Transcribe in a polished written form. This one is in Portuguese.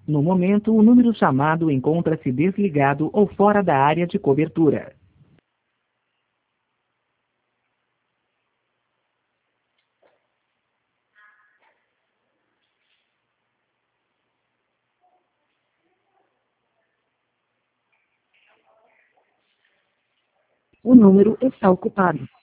No momento, o número chamado encontra-se desligado ou fora da área de cobertura. O número está ocupado.